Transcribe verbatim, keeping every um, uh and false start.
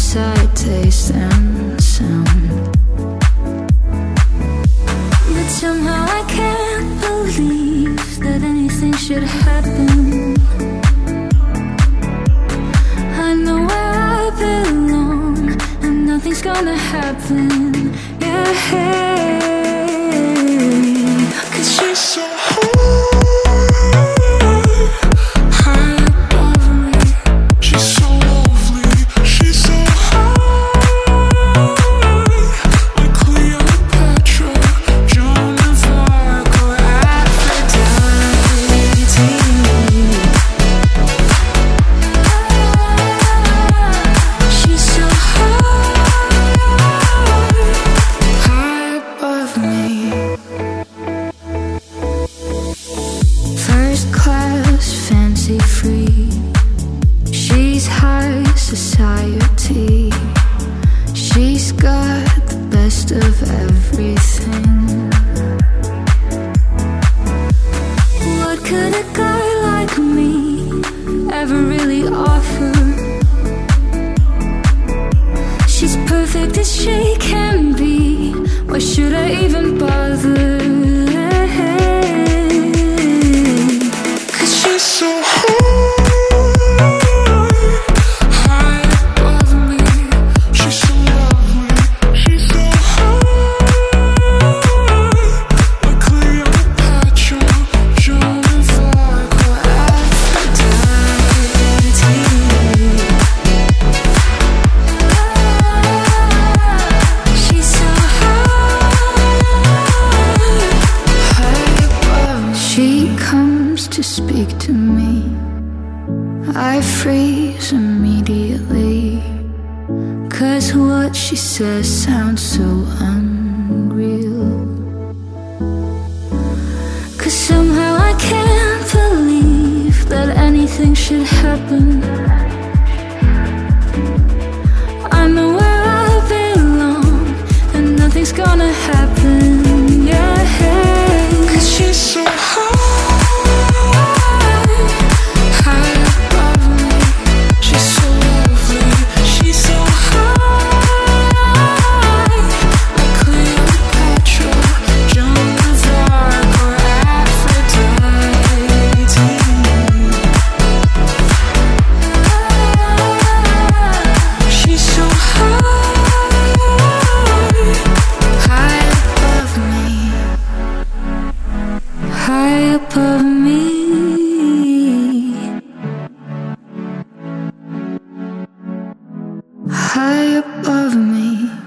sight, taste and sound. But somehow I can't believe that anything should happen. I know where I belong, and nothing's gonna happen. Yeah, cause she's so free. She's high society. She's got the best of everything. What could a guy like me ever really offer? She's perfect as she can be. Why should I even bother? Cause she's so to speak to me, I freeze immediately. Cause what she says sounds so unreal. Cause somehow I can't believe that anything should happen. I know where I belong, and nothing's gonna happen. Yeah, cause she's so high. High above me, high above me.